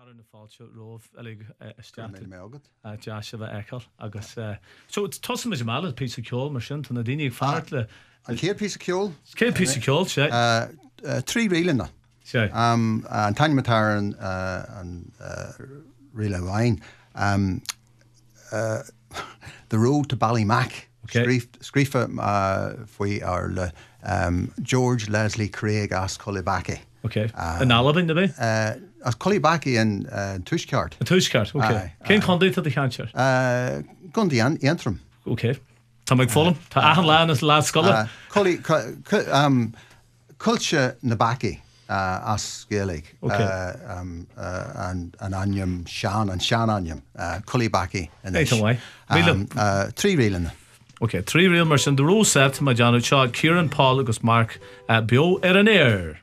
Caran na fáilte róh ag isteachta Meagad deise bheith eiceil agus so tosa is mála pí ceol mar sin na daine ag feart le An céad pí ceol? Cé pí ceol sé? Trí rialanna. sé. An tainimetar an riile bhain. The Road to Ballymac. Scrífa faoi ar le George Leslie Craig as Culibaki. Okay. An Alabin na bit? As Culibaki in Tuiscart. A Tuiscart, okay. Cén condit at the cancer? Gundi Antrim. Okay. Tá meg fólam? Tá ahan lean as lá scola? Culture na Baki as Gaelic. Okay. An Anyam Shan and Shan Anyam. Culibaki. Eitan way. Trí rialanna. Okay, trí rial mar sin de ró set ma Janu Shaw, Kieran Paul agus Mark bio an air.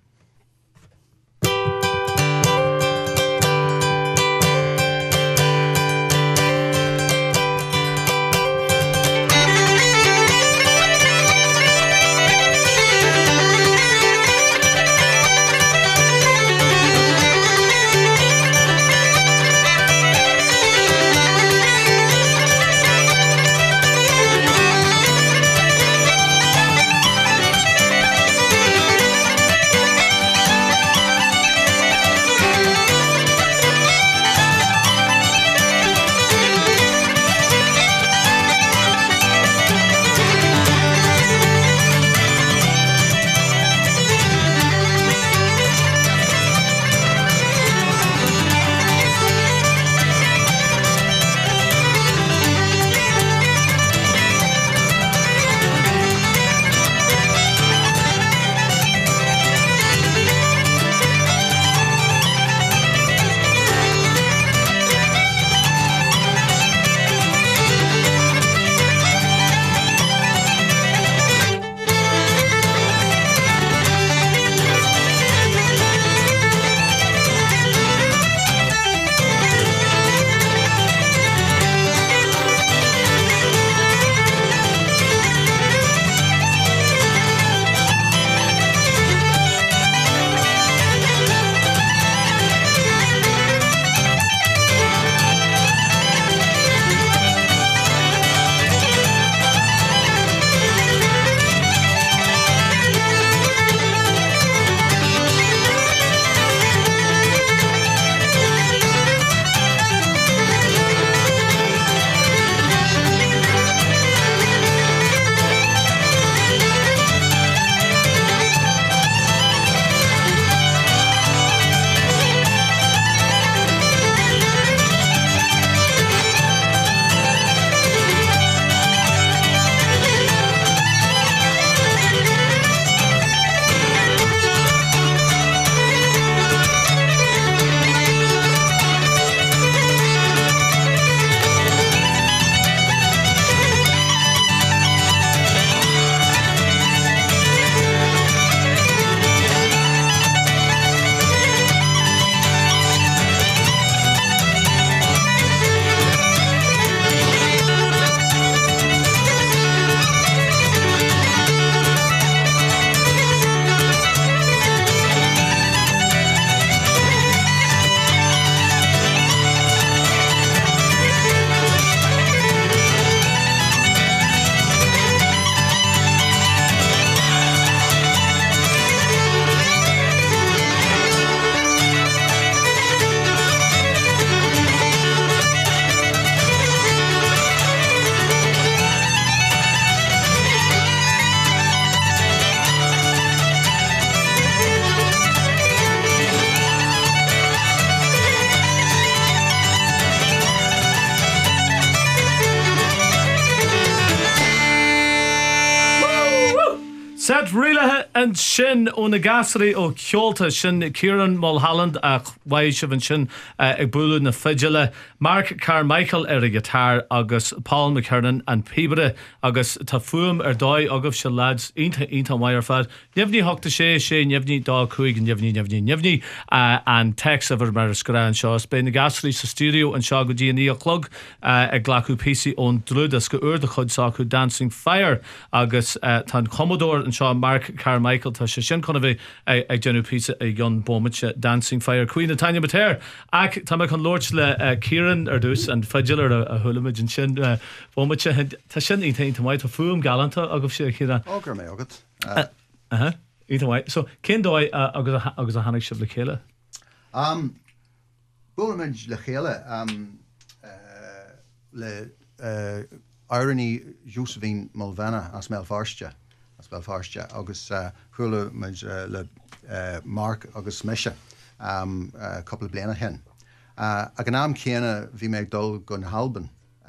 Set riilethe an sin ó na gasaí ó ceolta sin Kieran Mulholland ach waisih an sin ag buú na fideile Mark Carmichael ar a gitar agus Paul McKernan an Pebre agus tá fuam ar dóid agah se lads inta maiar fad nefhní hochta sé nefhní dá chuig nefhní an text a bhar mar scrán seo be na gasaí sa studio an seo go dtíí a clog ag glacu PC ón drúd as go ur de chud sa chu Dancing Fire agus tá Commodore an seo Mark Carmichael Michael tá sé sin chuna bheith ag genú pizza ag an bommate Dancing Fire Queen a Tanya Mater ach tá me chun Lord le Kieran ar dús an feidir a thulamid an sin bommate tá sin í tá maiid tá fuam galanta agus sé chéra Ógur mé agad. So cén dóid agus a hanig sib le chéile? Búlamid le chéile le Irony Josephine Mulvena as Belfastja agus chulamid le Mark agus Misha couple bliana hen. Ag an am chéine bhí méid dul gon halban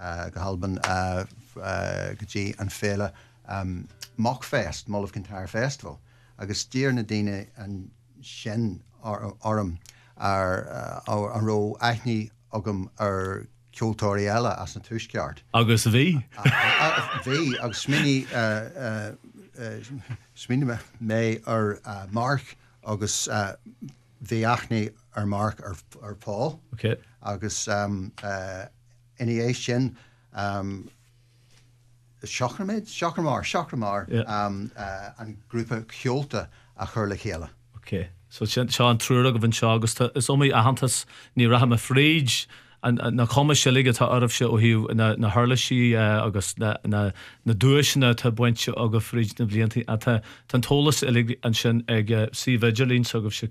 gotí an féle Mockfest, Mull of Kintyre Festival. Agus dír na daine an sin orm ar an ró aithní agam ar ceoltóirí eile as na tuisceart. Agus bhí? Bhí agus smíine mé ar Mark agus bhí aithní ar Mark ar Paul. Okay. Agus iní é sin Shocramar an grúpa ceolta a chur le chéile. Okay. So se an trúra go bhain se agus is omí a hantas ní raham a fríd na commas se ligad tá armh se ó hiú na harlaisí agus na dúisina tá buinte agus fríd na blianta a tá tólas an sin ag Vigilín so agus se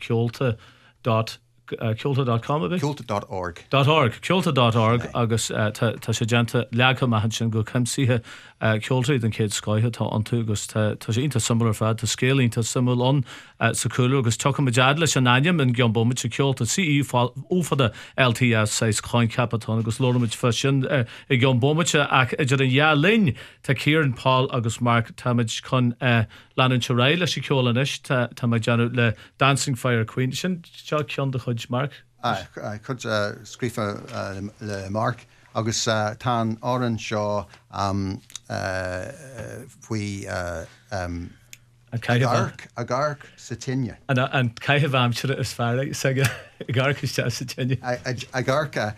ceolta.com Ceolta.org agus tá sé genta lecha mai sin go cimsíthe ceoltaí den céad scoithe tá antú agus tá sé inta samar fad tá scélínta samúlón sa coolú agus tucha dead leis an aim in gionbomid se ceolta CE úfada LTS 6 cháin capatón agus lóramid fa sin i gionbomide ach idir an linn tá Kieran Paul agus Mark táid chun leanann se réile leis ceolanis tá me deanú le Dancing Fire Queen sin seo cean de chud Mark? Chud scrífa le Mark agus tá áran seo faoi agarc sa tinne. An caiitheh amsere is fearra agarc is te sa tinne. Agarca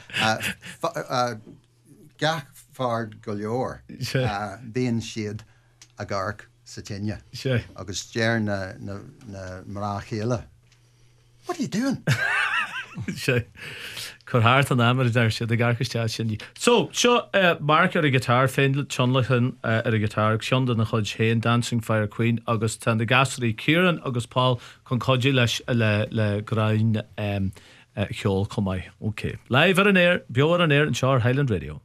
gach fard go leor bíon siad agarc sa tinne. Agus déir na mará chéile. What are you doing? Cur háart an amar dar sé de garchaiste sin. So, seo Mark ar a gitar féin tionlachan ar a gitar seanda na chud héin Dancing Fire Queen agus tan de gasarí Kieran agus Paul chun codí leis le grain cheol comai. Okay. Live ar an air, beor an air an Sear Highland Radio.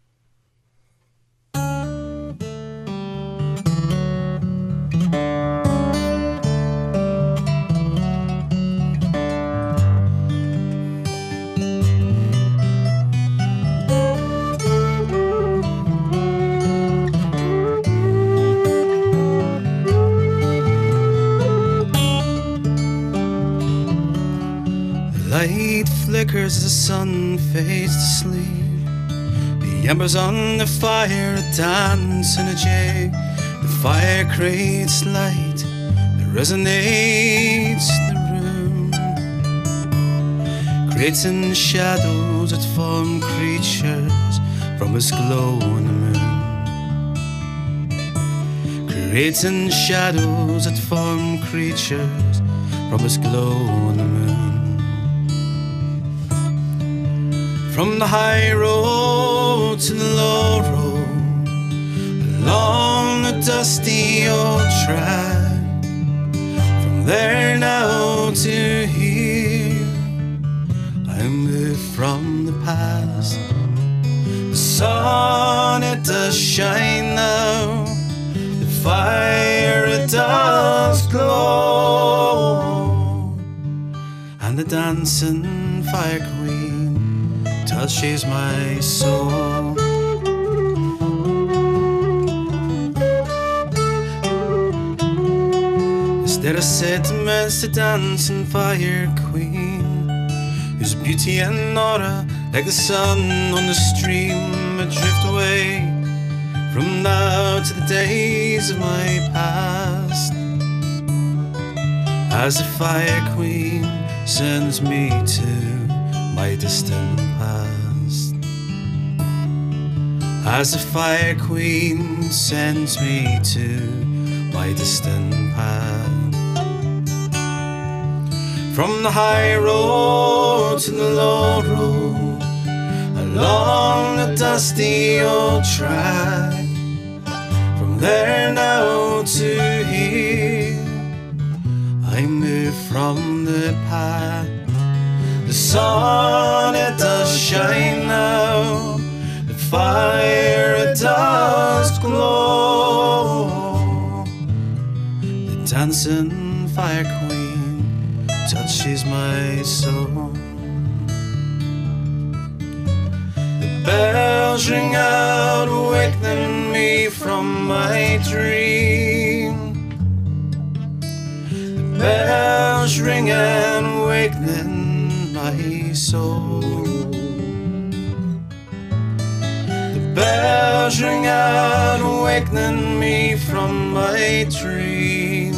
Light flickers as the sun fades to sleep. The embers on the fire dance in a jig. The fire creates light that resonates the room, creating shadows that form creatures from its glow on the moon, creating shadows that form creatures from its glow on the moon. From the high road to the low road, along the dusty old track, from there now to here, I move from the past. The sun, it does shine now, the fire, it does glow, and the dancing fire queen touches my soul. Is there a sentiments to Dancing Fire Queen, whose beauty and aura, like the sun on the stream, drift away from now to the days of my past, as the Fire Queen sends me to my distant past, as the Fire Queen sends me to my distant past. From the high road to the low road, along the dusty old track, from there now to here, I move from the path. The sun, it does shine now, the fire, it does glow. The dancing fire queen touches my soul. The bells ring out, awakening me from my dream. The bells ring and awakening my soul. The bells ring out, awakening me from my dream.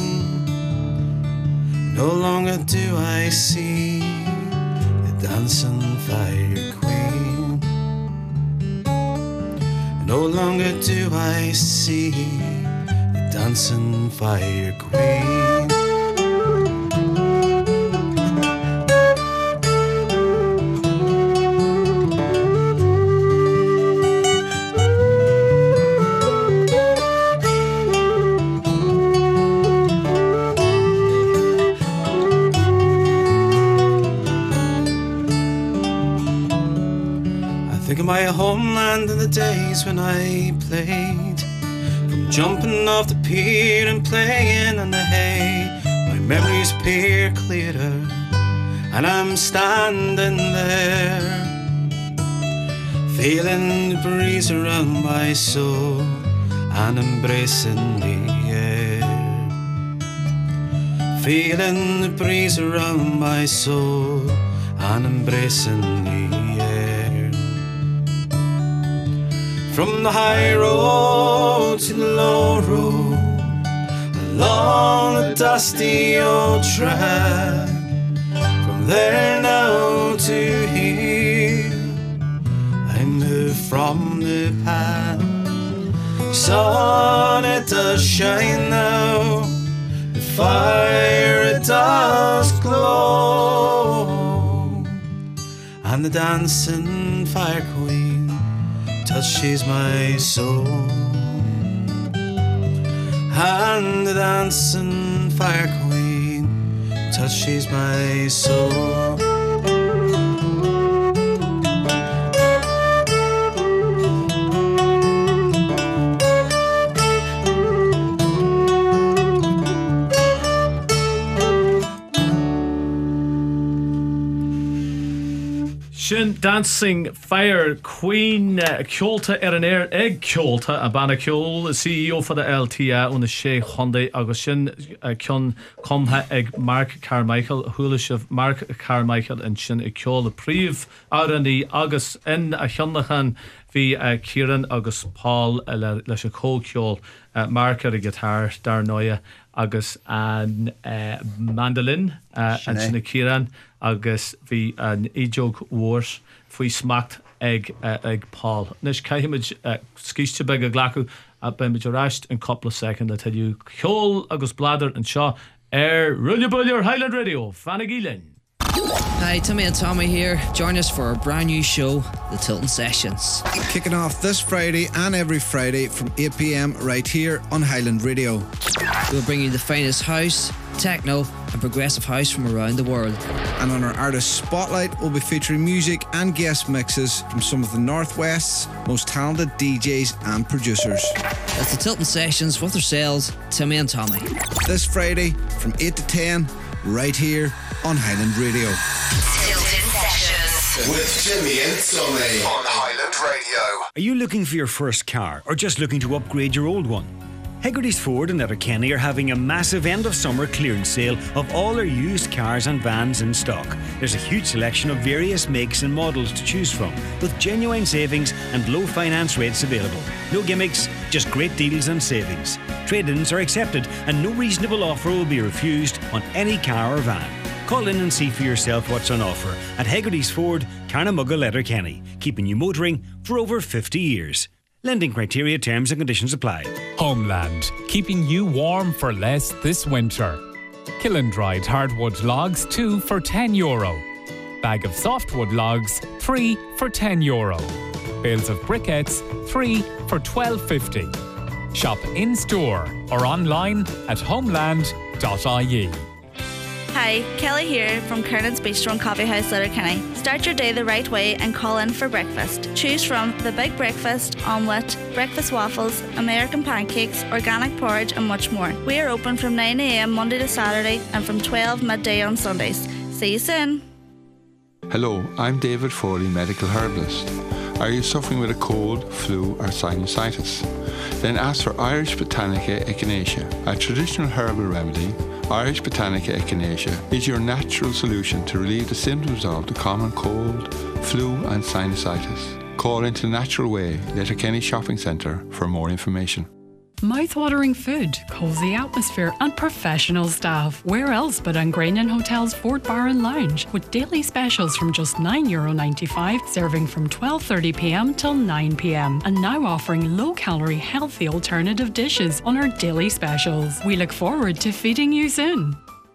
No longer do I see the dancing fire queen. No longer do I see the dancing fire queen. Think of my homeland and the days when I played, from jumping off the pier and playing in the hay. My memories appear clearer, and I'm standing there, feeling the breeze around my soul and embracing the air. Feeling the breeze around my soul and embracing the air. From the high road to the low road, along the dusty old track, from there now to here, I move from the path. Sun, it does shine now, the fire, it does glow, and the dancing fire queen touches my soul. And the dancing fire queen touches my soul. Sin dancing fire queen ceolta an air ag ceolta a banna ceol CEO for the LTA on the Shea Hyundai agus sin ceann comtha ag Mark Carmichael thuúla of Mark Carmichael and sin ag ceol the príomh áraní agus in a cheannachan hí Kieran agus Paul leis a cóceol Mark ar a guitar dar noia agus an mandolin and sin Kieran agus bhí an idiog wars faoi smacht ag Paul. Nis caiimiid scíiste beg a glacu a ben mid rast in couple of seconds that tell you ceol agus bladder and shaw Rulla Bullier Highland Radio Fanagilin. Hi, Timmy and Tommy here. Join us for our brand new show, The Tilton Sessions. Kicking off this Friday and every Friday from 8 p.m. right here on Highland Radio. We'll bring you the finest house, techno and progressive house from around the world. And on our Artist Spotlight, we'll be featuring music and guest mixes from some of the Northwest's most talented DJs and producers. That's The Tilton Sessions with ourselves, Timmy and Tommy. This Friday from 8 to 10, right here on Highland Radio. Tilton Sessions with Timmy and Tommy on Highland Radio. Are you looking for your first car or just looking to upgrade your old one? Hegarty's Ford and Letterkenny are having a massive end of summer clearance sale of all their used cars and vans in stock. There's a huge selection of various makes and models to choose from, with genuine savings and low finance rates available. No gimmicks, just great deals and savings. Trade-ins are accepted and no reasonable offer will be refused on any car or van. Call in and see for yourself what's on offer at Hegarty's Ford, Carnamugga, Letterkenny, keeping you motoring for over 50 years. Lending criteria, terms and conditions apply. Homeland, keeping you warm for less this winter. Kiln-dried hardwood logs 2 for €10. Bag of softwood logs 3 for €10. Bales of briquettes 3 for $12.50. Shop in-store or online at homeland.ie. Hi, Kelly here from Kernan's Bistro and Coffee House, Letterkenny. Start your day the right way and call in for breakfast. Choose from the big breakfast, omelette, breakfast waffles, American pancakes, organic porridge and much more. We are open from 9 a.m. Monday to Saturday and from 12 midday on Sundays. See you soon. Hello, I'm David Foley, medical herbalist. Are you suffering with a cold, flu or sinusitis? Then ask for Irish Botanica Echinacea, a traditional herbal remedy. Irish Botanica Echinacea is your natural solution to relieve the symptoms of the common cold, flu and sinusitis. Call into the Natural Way, Letterkenny Shopping Centre for more information. Mouth-watering food, cosy atmosphere and professional staff. Where else but on Granion Hotel's Fort Barron Lounge with daily specials from just €9.95, serving from 12:30pm till 9pm, and now offering low-calorie, healthy alternative dishes on our daily specials. We look forward to feeding you soon.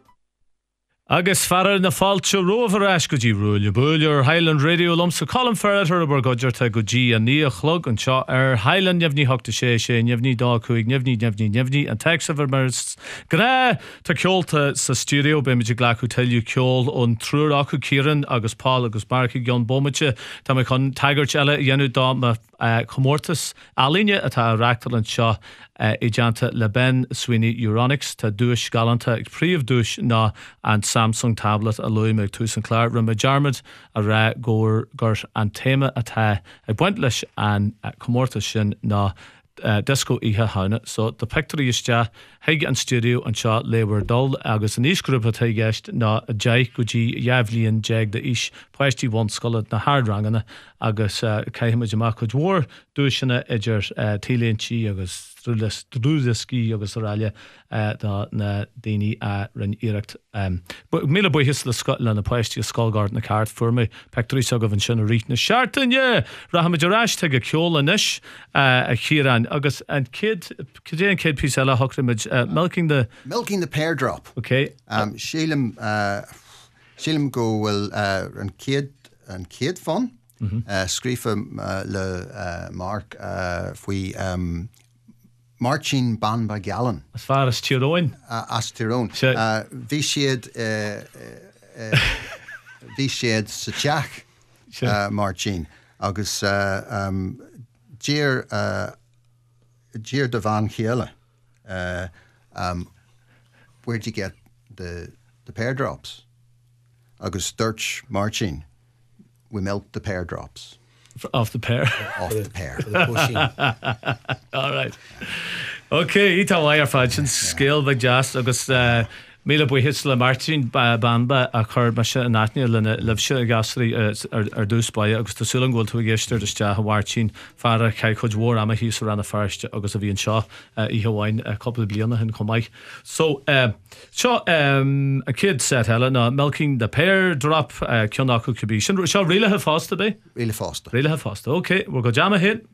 Agus fear na fáilte roimhar eis go dtí rúil búil Highland Radio lomsa Colin Ferreter a gaidir te go dtí a ní a chlog an seo Highland neamhní 86 neamhní 2 neamhní an text of mars gra tá ceolta sa studio be meidir ghlacu tilliú ceol ón trúr acu Kieran agus Paul agus Mark John Bomite tá me chun taigart eile dhéanú dá ma comórtas alíne atá reachtal an seo I janta le Ben Sweeney Euronics tá dúis galanta ag príomh dúis ná an Samsung tablet a luí me tús an clár ri me jarmad a rá góir gur an téma atá ag buint leis an comórtas sin ná disco ihe hauna so the picture is ja heig an studio an seo lewer dul agus an isgrúpa tá gist ná a jai goji javlian jeg de is poisty one scolet na hard rangana agus caiime amach chud war dúisina idir tíléntí agus drúdaski agus Australia da na déine rin irecht míle buhis le Scotland na poisty Skullgard na cart for me picture so go van sin a rit na shartan yeah rahamidirás te go ceol anish a chiran agus and kid piece ela hockrimage milking the pear drop. Okay. Sheilm go well an kid fun. Scrífa le Mark fui marching ban by Gallen. As far as Tyrone. As Tyrone. Vi siad sa teach marching agus Jeer de van Giele. Where'd you get the pear drops? Agus Sturch marching. We milk the pear drops. Off the pear? Off the pear. All right. Okay, ita wire fashion scale by jazz agus míle buhis le Martin bamba a chur me se an atne lenne lefse gasri dús ba agus tásúlan ghil tú géistir de ste hahairtín fara cai chud mhór am a híos ran a first agus a bhíon seo I haháin a couple bliana hin comaic. So seo a kid set hella na milking the pear drop ceannachu could be seo really have fásta be? Really fásta. Really have fásta. Okay, we'll go jam a hit.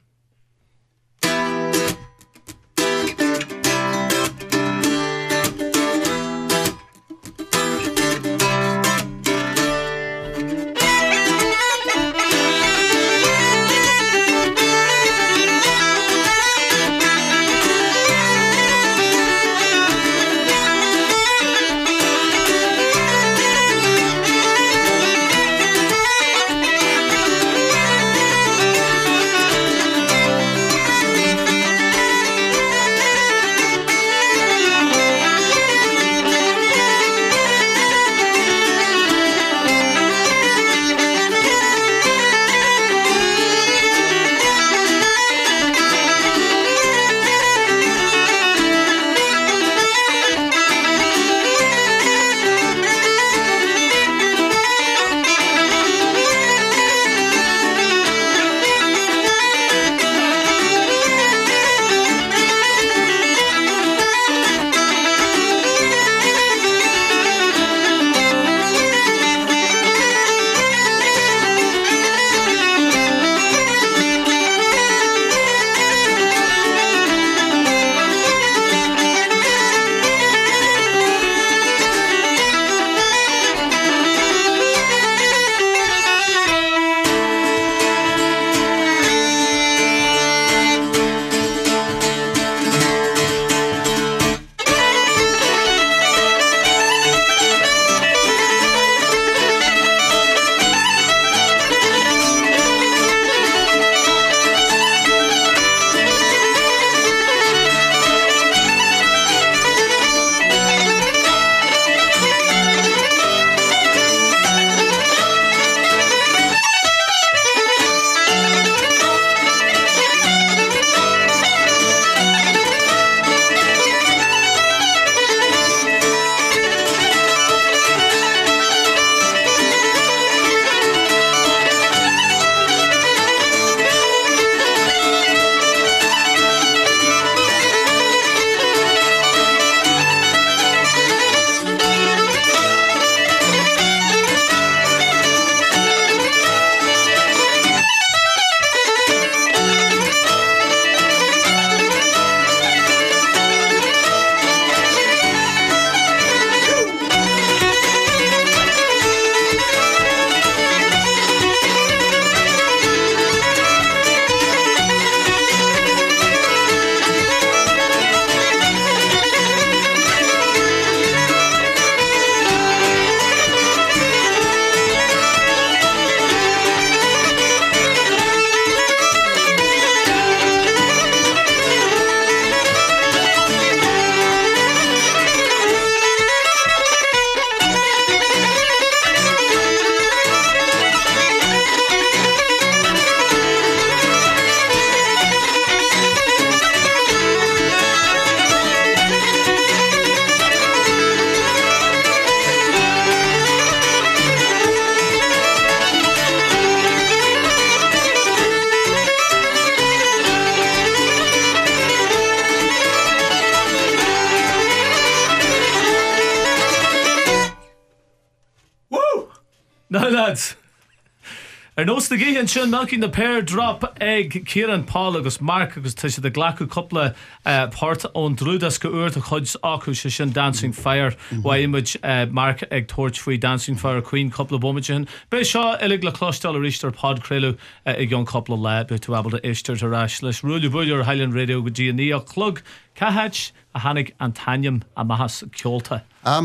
nos na gcéan sin milking the pair drop ag Kieran Paul agus Mark agus tu sé de glacu coupla part ón drúdas go úr a chuid acu se sin Dancing Fire wa image Mark ag torch faoi Dancing Fire Queen couple of bomagen be seo ilig le clostal a richter pod crelu ag yon couple of le be to able to ishter to rash leis rúlu búidir Highland Radio go G&E a clog Cahach a Hannig and Tanyam a Mahas Kjolta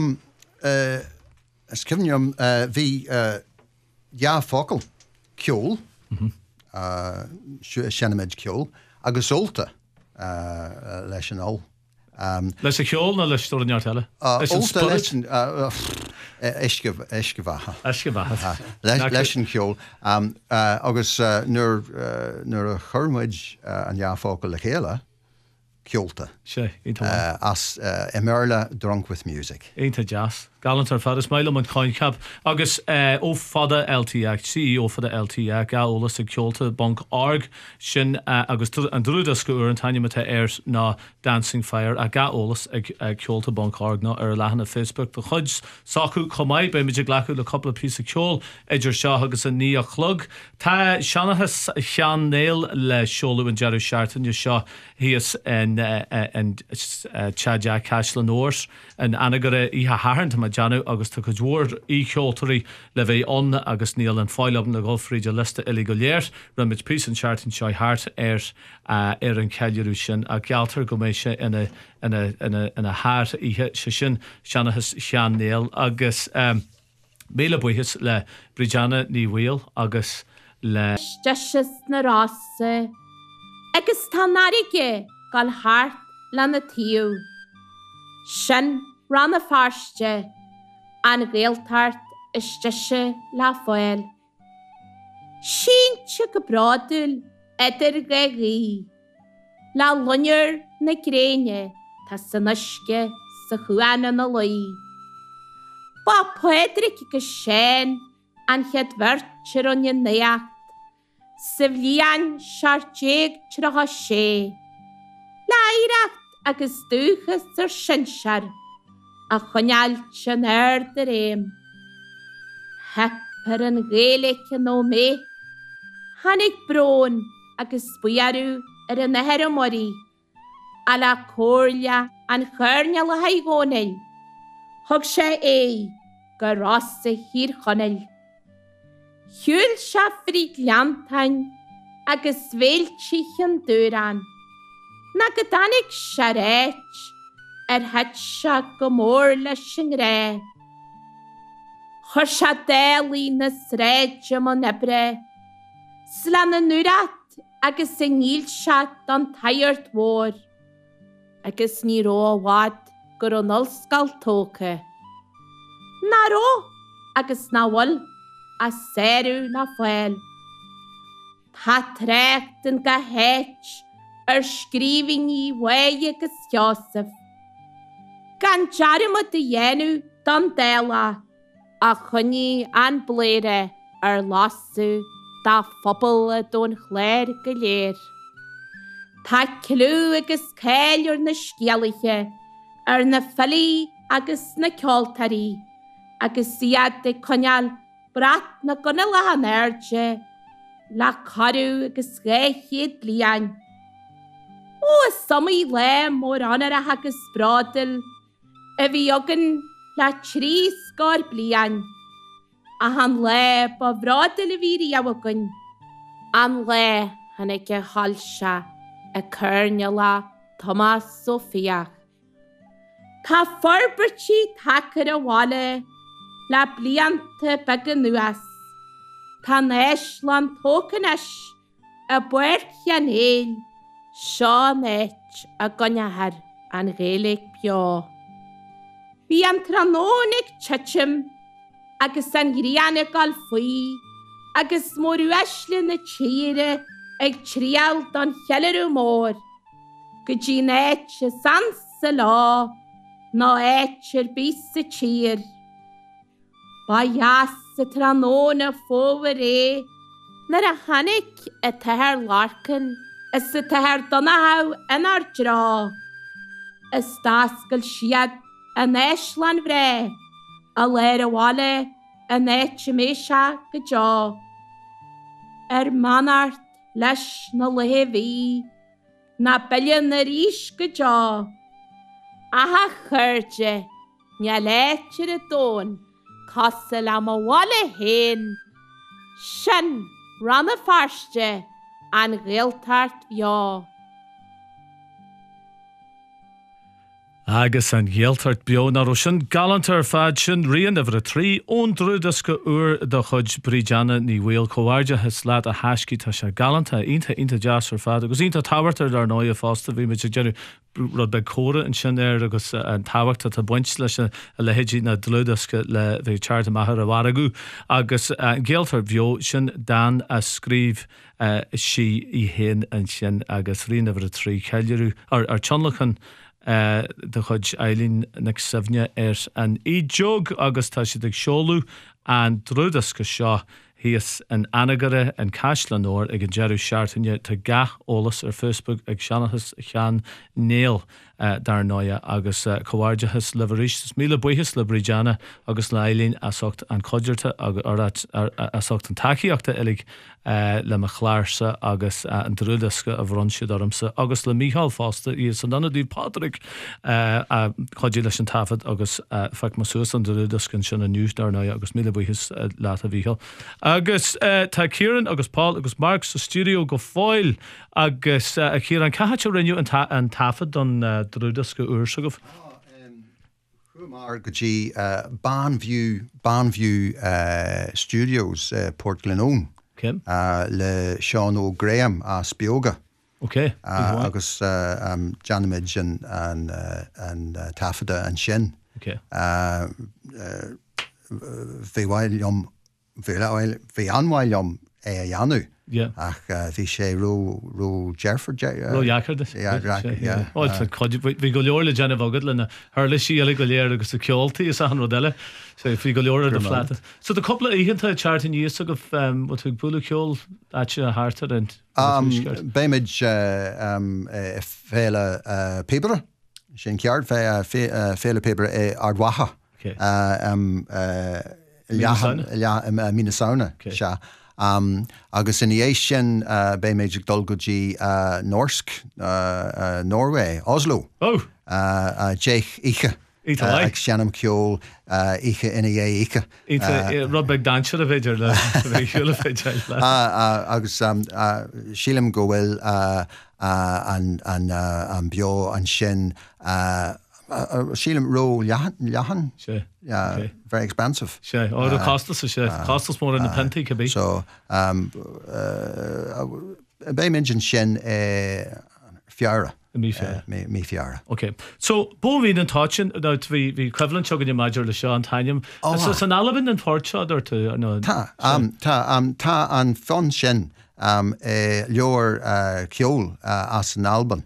Skivnium the ja focal Kjol Shenamid Kjol agus Ulta leis an all leis a Kjol na leis storin jaar telle Ulta leis an Eshkevaha leis an Kjol agus nur a churmuid an ja focal le chéile Kjolta as Emerla drunk with music Einta jazz Gallant ar fad is maile man coin cap agus ó fada LTAC CEO fada LTAC ga ólas ag Kjolta bank org sin agus an drúda scoúr an taine mata na Dancing Fire a ga ólas ag Kjolta bank org na ar lehan a Facebook de chuid sacu chomai be midig glacu le couple of piece of Kjol idir seo agus a ní a chlog tá Shanahas Sean Neil le Sholu and Jerry Sharton you seo he is and Chadja Cashlan Ors and Anagara Iha Harant Janu agus tu dúir í Kjoltarí le bheith on agus níl an fáilm na golfríide lista illegaléir rumid pí an seart an seo hart ar an ceilú sin a gealtar go mééis se ina háart ihe se sin Seanachas Sean Neil agus méle buchas le Bridjanna ní bhil agus le Steis na rása agus tá náige gal háart le na tíú sin ran na farste an réaltart isteise le foiil. Síntse go bradúil idir gaí. Le lunneir na gréine tá san isce sa chuana na luí. Ba poedric go sin an chead bhirtir an neacht. Sa bhliain seartéig trcha sé. Leireacht agus dúchas ar sinsear. A chuneal sin de réim. Hepar an géalaich nó mé. Hannig brón agus buarú ar an nahar morí. A la cóirlia an chuirne le haigónail. Thug sé go rása hír chonail. Hiúil se frí gleantain agus bhéiltí an dúran. Na go danig se réit het se go mór leis an ré. Chur se déalaí na sréide man nebre. Sla na nurat agus sa níl se don tairt mór. Agus ní ró bhád gur an olscail tóca. Na ró agus na bhil a séirú na foiil. Tá trécht an go héit ar scríbhingí bhaige agus Joseph. Gan jarima de dhéanú don déla a chuní an bléire ar lasú dá phobal a don chléir go léir. Tá clú agus céilear na scialaithe ar na fillí agus na ceoltarí agus siad de coneal brat na gona le an airde le carú agus réchiad bliain. Ó samí le mór anar a agus bradil a bhí agan le trí scór bliain. A han le ba bradil a bhí riawagan. An le hanna ge halse a cyrne le Thomas Sofiach. Tá forbertí tacar a bháile le blianta began nuas. Tá néis lan tócanis a buir chean éil seo néit a gonehar an réalaigh beá. Bhí an trónig tchim agus an gríanna gal faoi agus mór uaisle na tíre ag tríal don chealarú mór. Go dtí néit se san sa lá ná éitir bís sa tír. Ba jas sa tróna fóhar nar a hanig a tahar larcan is sa tahar donahau inar drá. Is dascail siad a néislan bhré, a léir a bháile a néit méise go deá. manart leis na lehéhí, na billion na ríis go deá. Aha chuirde, ne léitir a dón, costal am a wala hen. Sin ran a farste an ghiltart bia. Agus an ghealtart bio na sin galantar fad sin rian over a trí ón drúdas go do chud bríjana ní bhfuil comhairde has leat a hasci tá se galanta inta deasar fad agus inta táhairtar ar nóid a fásta bhí me genú rud be córa an sin agus an táhairta tá buint leis a lehéidí na drúdas le bhí teart amachar a bharagu agus ghealtar bio sin dan a scríb si I hen an sin agus rian over a trí ceilirú ar tionlachan de chud Eileen nag sifne an jog agus tá si ag seolú an drúdas go seo híos an anagare an Caislanóir ag an Jerú Seartainne tá gach ólas ar Facebook ag seanachas chean néal dar nóia agus comhairdeachas le bhrístas míle buchas le brídeanna agus le Eileen asocht an codúirta asocht an takeíochta ilig le me chláirsa agus an drúdasca a bhronsiad ormsa agus le Mícheál Fásta í san anna dú Patrick a chodí leis an tafad agus feic mas suas an drúdascan sin a nús dar nóia agus míle buchas leat a Mícheál agus tá Kieran agus Paul agus Mark sa studio go fáil agus Kieran caite rinneú an tafad don drúdas go úrsa go Mar go dtí Banview Studios Port Glenone le Sean O'Graham a Spioga agus Janimid an tafada an sin bhí anmhailm Janu ach bhí sé ró Jerford Roiachard bhí go leor le Jenna bhagad lena thula sí eile go léir agus a ceoltaí is an rodile so bhí go leor ar flata so the couple íhananta chartan níos go what tú bula ceol áte a hátar and Béimid féle pibere sin ceart féle pibere ardwacha Minnesota se agus in ééis sin béméidir dul go dtí Norsk Norway Oslo déich ihe ag seanam ceol ihe ina ihe rud beag dainsear a bhéidir le bhéisiúla féidir agus sílim go bhfuil an bio an sin sílim ró lehan very expensive the costas costas more in the plenty could be so bé mention sin fiara mi fiara okay so bo vi an touching that we equivalent chugging your major le Sean Tanium so it's an Alabin and Portshad or to no ta an fun sin leor ceol as an Alban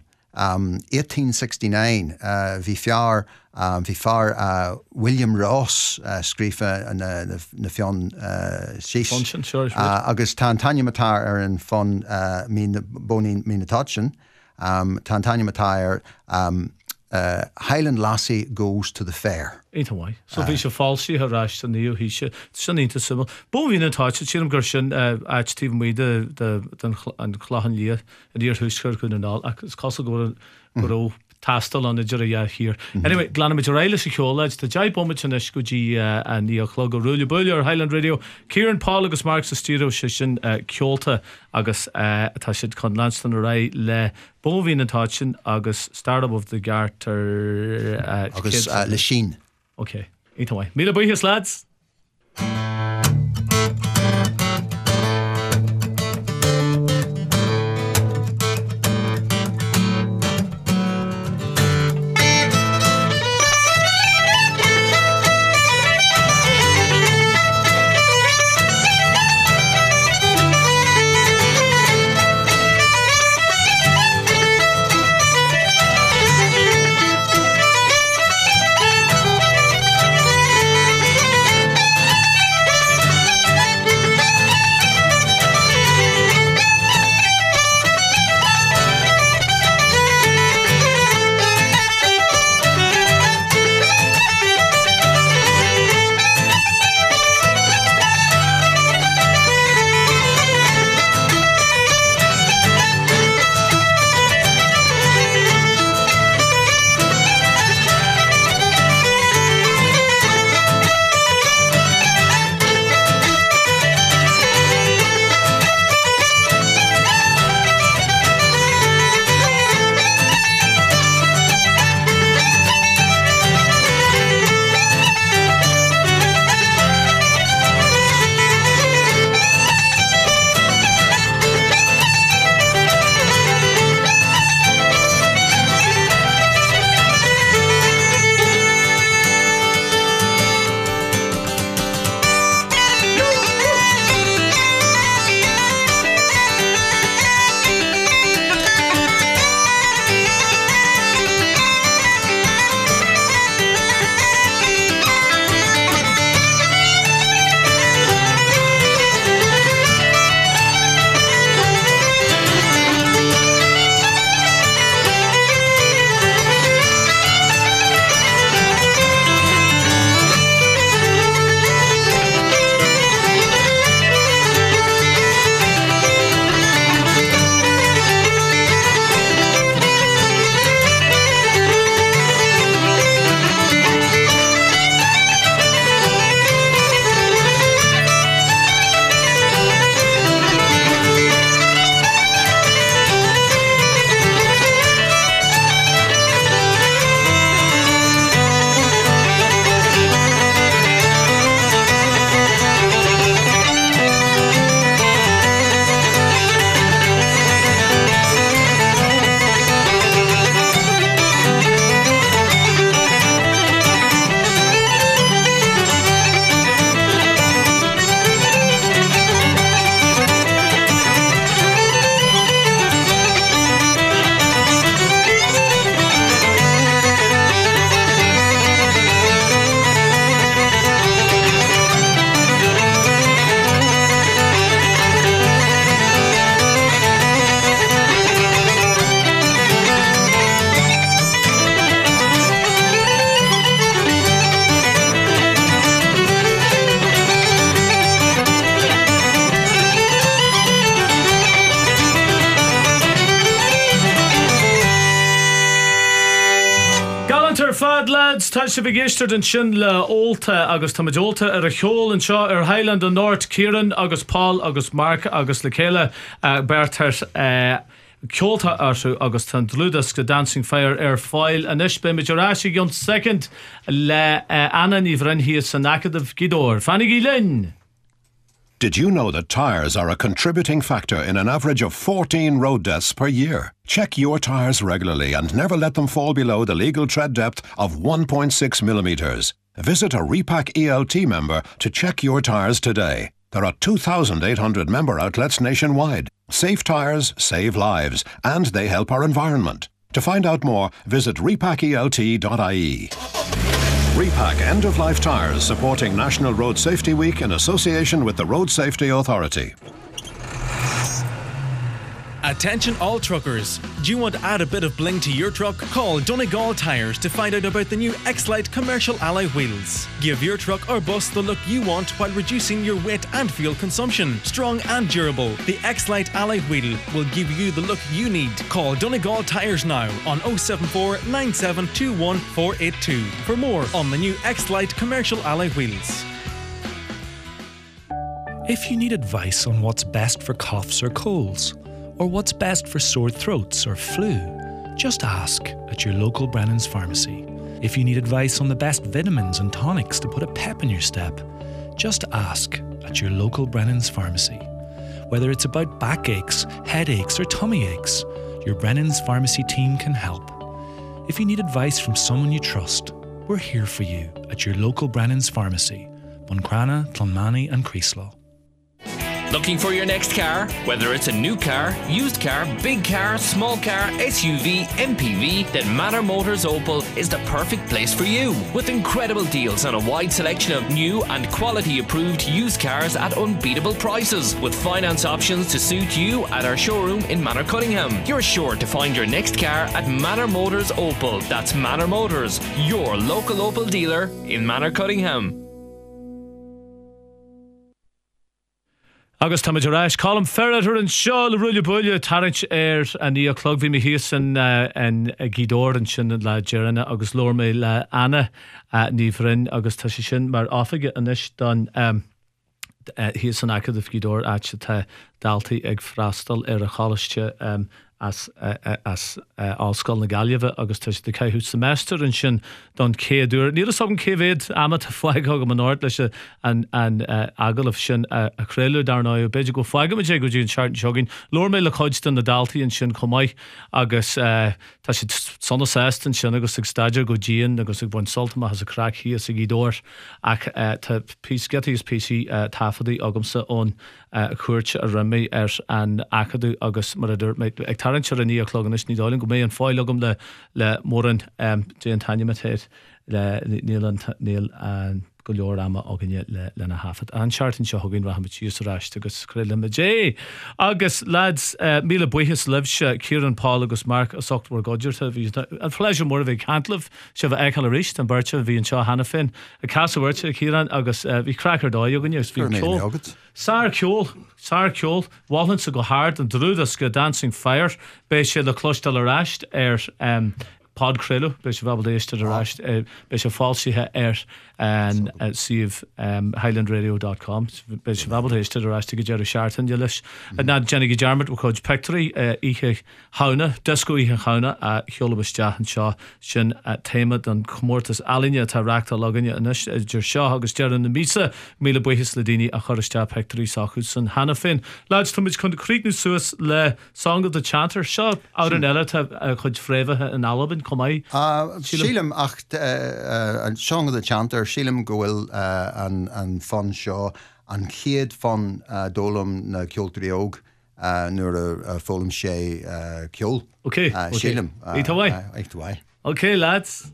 1869 hí fear William Ross scrífa na fion síos agus tá Tanya Matá ar an fon bonin mína táin tá Tanya Matá ar Highland Lassie goes to the fair. Either way. So bhí se fáilsí a ráist an níú híise sin ínta simú. Bó hí na táid tíanam gur sin tíh muide an chláhan lí a dtíar thuúscar chun an ál agus casa go ró tastal an idir a here. Anyway, glanamid réile sa ceolaid tá deid bommit an is go dtí a ní a chlog go rúla buile ar Highland Radio. Kieran Paul agus Mark sa studio sin ceolta agus tá siad chun Lanston a ré le bó hí na táid sin agus Startup of the Garter agus le sin. Okay, either way. Míle buíochas lads. lads, tá sé bhgéisteart an sin le Olta agus tá Olta ar a cheol an seo ar Highland an North, Kieran agus Paul agus Mark agus le chéile Bertar ceolta arsú agus tan dlúdas go Dancing Fire ar fáil a níos be meidirráisi gion second le Anna ní bhrenhí san acadh gidóir. Fannig í linn. Did you know that tyres are a contributing factor in an average of 14 road deaths per year? Check your tyres regularly and never let them fall below the legal tread depth of 1.6 millimetres. Visit a Repack ELT member to check your tyres today. There are 2,800 member outlets nationwide. Safe tyres save lives, and they help our environment. To find out more, visit repackelt.ie. Repack end-of-life tyres, supporting National Road Safety Week in association with the Road Safety Authority. Attention all truckers. Do you want to add a bit of bling to your truck? Call Donegal Tyres to find out about the new X-Lite commercial alloy wheels. Give your truck or bus the look you want while reducing your weight and fuel consumption. Strong and durable, the X-Lite alloy wheel will give you the look you need. Call Donegal Tyres now on 074 9721 482 for more on the new X-Lite commercial alloy wheels. If you need advice on what's best for coughs or colds, or what's best for sore throats or flu, just ask at your local Brennan's Pharmacy. If you need advice on the best vitamins and tonics to put a pep in your step, just ask at your local Brennan's Pharmacy. Whether it's about backaches, headaches or tummy aches, your Brennan's Pharmacy team can help. If you need advice from someone you trust, we're here for you at your local Brennan's Pharmacy, Buncrana, Clonmany and Creeslow. Looking for your next car? Whether it's a new car, used car, big car, small car, SUV, MPV, then Manor Motors Opel is the perfect place for you. With incredible deals on a wide selection of new and quality approved used cars at unbeatable prices, with finance options to suit you at our showroom in Manor Cunningham. You're sure to find your next car at Manor Motors Opel. That's Manor Motors, your local Opel dealer in Manor Cunningham. Agus táid aráis Colm Ferreter an seo le rúile buile tarint a ní clog bhí me híos an gídóir an sin le Jeranna agus lór mé le Anna ní bhrin agus tá sé sin mar áfaige anis don híos an acadh gídóir áte tá daltaí ag freastal ar a chalaiste as Allscoil na Gaillimhe agus tá sé de caiithú semester an sin don céadúr. Ní an céhéad ama tá foiig go an áir leis an agalah sin a chréú darnáú beidir go foiige me go dún seart seogin. Lór mé le chuidstan na daltaí an sin chomáid agus tá sé sonna séstan sin agus ag staidir go díon agus ag buin soltama has a crack hí a gídóir ach tá písgetaíos PC tafadaí agamsa ón cuairte a rimi an acadú agus mar ag tarint ar a ní clogan is ní dáling go mé an fáil agam le mór an dé an taine metéid le níl an go leor ama aganne le na hafad an seartin seo thuginn ra mit úsráist agus cruile me dé agus lads míle buchas libse Kieran Paul agus Mark a sochtware godjirta bhí an pleasure mór bhí cantlih se bh eil ríist an birte bhí an seo hena fin a casahirte Kieran agus bhí crackar dá agan neus bhí ceol Sár ceol bhálann sa go hard an drúdas go Dancing Fire bé sé le clostal aráist Pod Crillo, Bishop Abaldéiste de Rash, Bishop Falsithe and sieve highlandradio.com, Bishop Abaldéiste de Rash to get Jerry Sharton, Yelish, and now Jenny Jarmut, we coach Pectory, Ihe Hauna, Disco Ihe Hauna, Hyolabus Jahan Shaw, Shin at Tamat and Comortus Alinia, Tarakta Logania, and Jer Shaw, August Jaran and Misa, Mila Buhis Ladini, Akhorista Pectory, Sakusan, Hannafin, lads to which couldn't create new Suis, Le Song of the Chanter, Shaw, out in Ella, Coach Freva and Alabin. Sílim ach an song of the chanter sílim gohfuil an fan seo an chéad fan dólam na ceoltarí óg nuair a fólam sé ceol. Okay. Sílim. Eitawai. Okay, lads.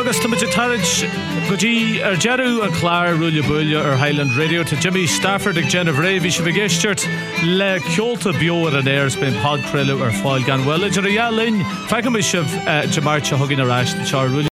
Agus tá muid tarid go dtí ar jeadú a chláir rúile buile ar Highland Radio tá Jimmy Stafford ag Jenna Bhré bhí se bhgéisteart le ceolta bio ar an airs ben podcréile ar fáil gan well idir a dhealinn feicim is sibh Jamarcha thugann arás de Charles